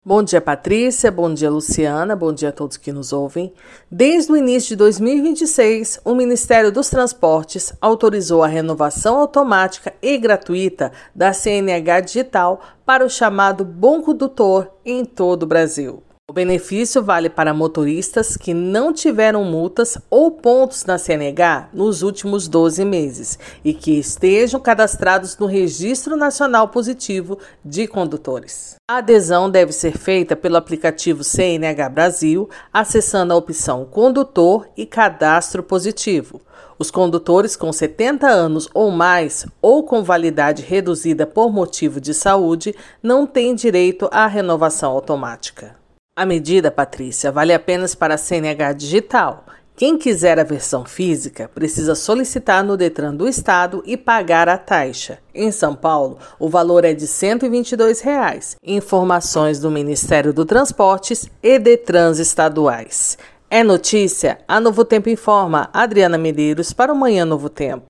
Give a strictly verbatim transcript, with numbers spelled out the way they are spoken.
Bom dia, Patrícia. Bom dia, Luciana. Bom dia a todos que nos ouvem. Desde o início de dois mil e vinte e seis, o Ministério dos Transportes autorizou a renovação automática e gratuita da C N H digital para o chamado Bom Condutor em todo o Brasil. O benefício vale para motoristas que não tiveram multas ou pontos na C N H nos últimos doze meses e que estejam cadastrados no Registro Nacional Positivo de Condutores. A adesão deve ser feita pelo aplicativo C N H Brasil, acessando a opção Condutor e Cadastro Positivo. Os condutores com setenta anos ou mais ou com validade reduzida por motivo de saúde não têm direito à renovação automática. A medida, Patrícia, vale apenas para a C N H digital. Quem quiser a versão física precisa solicitar no Detran do Estado e pagar a taxa. Em São Paulo, o valor é de cento e vinte e dois reais. Informações do Ministério do Transportes e Detrans estaduais. É notícia? A Novo Tempo informa. Adriana Medeiros para o Manhã Novo Tempo.